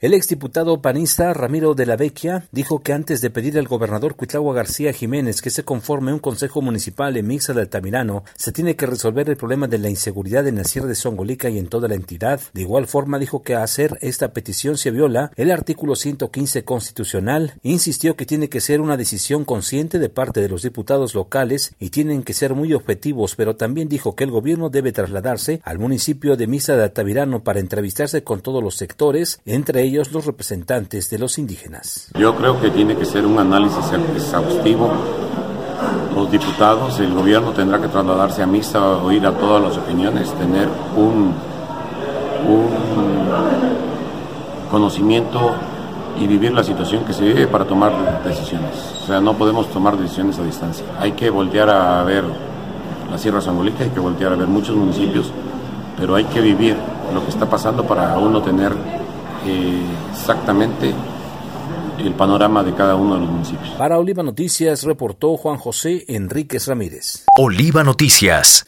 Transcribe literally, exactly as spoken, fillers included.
El exdiputado panista Ramiro de la Vecchia dijo que antes de pedir al gobernador Cuitlahua García Jiménez que se conforme un consejo municipal en Mixta de Altamirano, se tiene que resolver el problema de la inseguridad en la Sierra de Zongolica y en toda la entidad. De igual forma dijo que hacer esta petición se viola el artículo ciento quince constitucional. Insistió que tiene que ser una decisión consciente de parte de los diputados locales y tienen que ser muy objetivos, pero también dijo que el gobierno debe trasladarse al municipio de Mixta de Altamirano para entrevistarse con todos los sectores, entre ellos los representantes de los indígenas. Yo creo que tiene que ser un análisis exhaustivo. Los diputados, el gobierno tendrá que trasladarse a Mixta, oír a todas las opiniones, tener un, un conocimiento y vivir la situación que se vive para tomar decisiones. O sea, no podemos tomar decisiones a distancia. Hay que voltear a ver la Sierra Zongolica, hay que voltear a ver muchos municipios, pero hay que vivir lo que está pasando para uno tener eh, exactamente el panorama de cada uno de los municipios. Para Oliva Noticias reportó Juan José Enríquez Ramírez. Oliva Noticias.